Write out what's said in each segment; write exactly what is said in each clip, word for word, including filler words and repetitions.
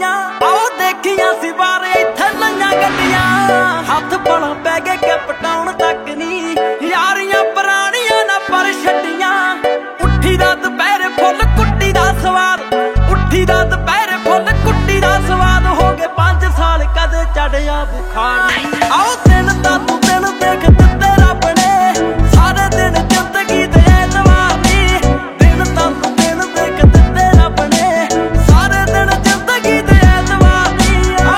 ਕਾਲੀਆਂ ਆਓ ਦੇਖੀਆਂ ਸੀ ਬਾਰੇ ਇੱਥੇ ਲਈਆਂ ਗੱਡੀਆਂ ਹੱਥ ਬਣਾ ਪੈ ਗਏ ਕਿ ਪਟਾਉਣ ਤੱਕ ਨਹੀਂ ਯਾਰੀਆਂ ਪੁਰਾਣੀਆਂ ਨਾ ਪਰ ਛੱਡੀਆਂ ਉੱਠੀ ਦਾ ਦੁਪਹਿਰੇ ਫੁੱਲ ਕੁੱਟੀ ਦਾ ਸਵਾਦ ਉੱਠੀ ਦਾ ਦੁਪਹਿਰੇ ਫੁੱਲ ਕੁੱਟੀ ਦਾ ਸਵਾਦ ਹੋ ਗਏ ਪੰਜ ਸਾਲ ਕਦੇ ਚੜਿਆ ਬੁਖਾਰ ਆਓ ਦਿਨ ਤਾਂ ਤੂੰ ਦਿਨ ਦੇਖ ਦਿੱਤੇ ਰੱਬ ਨੇ ਸਾਰੇ ਦਿਨ ਜ਼ਿੰਦਗੀ ਦੇ ਐਤਵਾਰ ਨੀ ਦਿਨ ਤਾਂ ਤੂੰ ਦਿਨ ਦੇਖ ਦਿੱਤੇ ਰੱਬ ਨੇ ਸਾਰੇ ਦਿਨ ਜ਼ਿੰਦਗੀ ਦੇ ਐਤਵਾਰ ਨੀ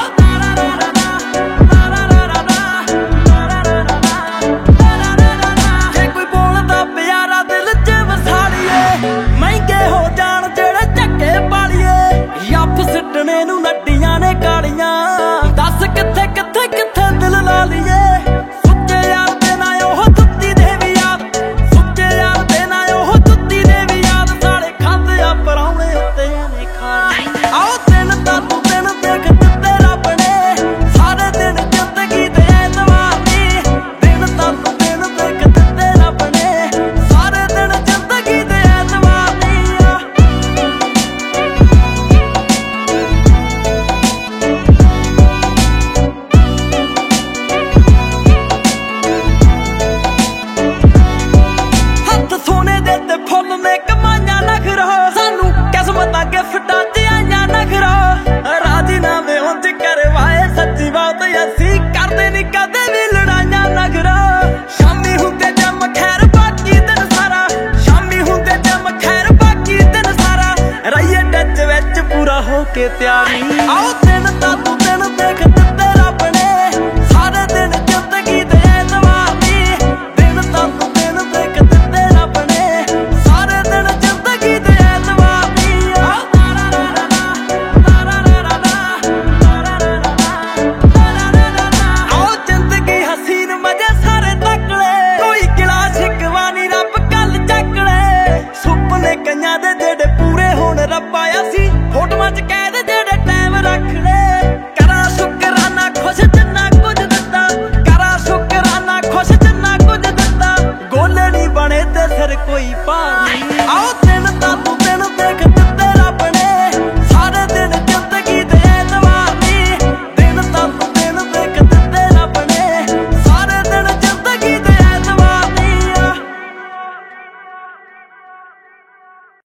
ਜੇ ਕੋਈ ਬੋਲਦਾ ਪਿਆਰਾ ਦਿਲ ਚ ਵਸਾੜੀਏ ਮਹਿੰਗੇ ਹੋ ਜਾਣ ਜਿਹੜੇ ਝੱਕੇ ਪਾਲੀਏ ਯੱਫ ਸਿੱਟਣੇ ਨੂੰ ਨੱਡੀਆਂ ਨੇ ਕਾਲੀਆਂ ਦੱਸ ਕਿੱਥੇ ਕਿੱਥੇ ਕਿੱਥੇ ਦਿਲ ਲਾ ਲਈਏ ਸੁੱਚੇ ਯਾਰ ਦੇ ਨਾ ਉਹ ਜੁੱਤੀ ਦੇ ਵੀ ਯਾਦ ਸੁੱਚੇ ਯਾਰ ਦੇ ਨਾ ਉਹ ਜੁੱਤੀ ਦੇ ਵੀ ਯਾਦ ਸਾਲੇ ਖਾਂਦੇ ਆ ਪਰਾਉਣੇ ਉੱਤੇ ਨੇ ਖਾਣੀ ਆਓ ਦਿਨ ਤਾਂ ਤੂੰ ਦਿਨ ਦੇਖ ਦਿੱਤੇ ਰੱਬ ਨੇ ਸਾਰੇ ਦਿਨ ਜ਼ਿੰਦਗੀ ਦੇ ਐਤਵਾਰ ਨੀ ਦਿਨ ਤਾਂ ਤੂੰ ਦਿਨ ਦੇਖ ਦਿੱਤੇ ਰੱਬ ਨੇ ਸਾਰੇ ਦਿਨ ਜ਼ਿੰਦਗੀ ਦੇ ਐਤਵਾਰ ਨੀ ਸੋਨੇ ਦੇ ਤੇ ਫੁੱਲ ਨੇ ਕਮਾਈਆਂ ਨਖਰਾ ਸਾਨੂੰ ਕਿਸਮਤਾਂ ਗਿਫਟਾਂ ਚ ਆਈਆਂ ਨਖਰਾ ਰਾਜੀਨਾਮੇ ਉਂਝ ਕਰਵਾਏ ਸੱਚੀ ਬਾਤ ਅਸੀਂ ਕਰਦੇ ਨੀ ਕਦੇ ਵੀ ਲੜਾਈਆਂ ਨਖਰਾ ਸ਼ਾਮੀ ਹੁੰਦੇ ਜਮ ਖੈਰ ਬਾਕੀ ਦਿਨ ਸਾਰਾ ਸ਼ਾਮੀ ਹੁੰਦੇ ਜਮ ਖੈਰ ਬਾਕੀ ਦਿਨ ਸਾਰਾ ਰਹੀਏ ਟੱਚ ਵਿੱਚ ਪੂਰਾ ਹੋ ਕੇ ਤਿਆਰੀ